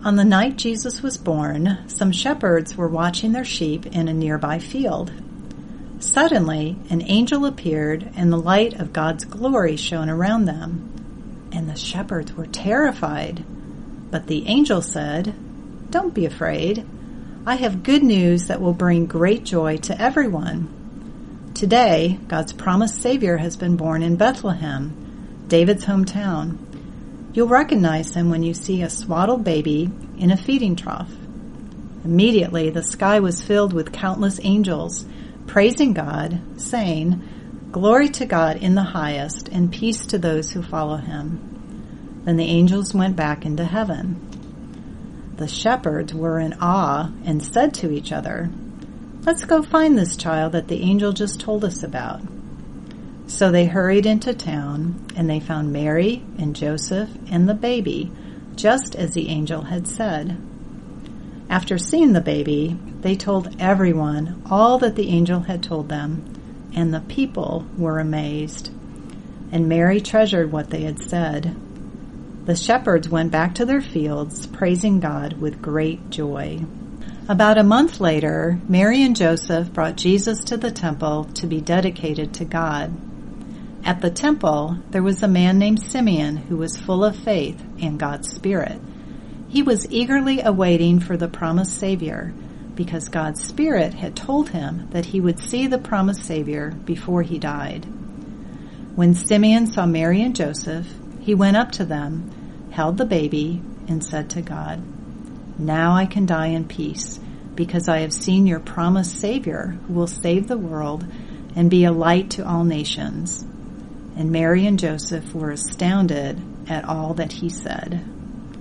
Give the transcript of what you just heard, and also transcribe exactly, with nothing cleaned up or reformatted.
On the night Jesus was born, some shepherds were watching their sheep in a nearby field. Suddenly, an angel appeared, and the light of God's glory shone around them. And the shepherds were terrified. But the angel said, "Don't be afraid. I have good news that will bring great joy to everyone. Today, God's promised Savior has been born in Bethlehem, David's hometown. You'll recognize him when you see a swaddled baby in a feeding trough." Immediately, the sky was filled with countless angels, praising God, saying, "Glory to God in the highest, and peace to those who follow him." Then the angels went back into heaven. The shepherds were in awe and said to each other, "Let's go find this child that the angel just told us about." So they hurried into town, and they found Mary and Joseph and the baby, just as the angel had said. After seeing the baby, they told everyone all that the angel had told them, and the people were amazed. And Mary treasured what they had said. The shepherds went back to their fields, praising God with great joy. About a month later, Mary and Joseph brought Jesus to the temple to be dedicated to God. At the temple, there was a man named Simeon who was full of faith and God's Spirit. He was eagerly awaiting for the promised Savior, because God's Spirit had told him that he would see the promised Savior before he died. When Simeon saw Mary and Joseph, he went up to them, held the baby, and said to God, "Now I can die in peace, because I have seen your promised Savior who will save the world and be a light to all nations." And Mary and Joseph were astounded at all that he said.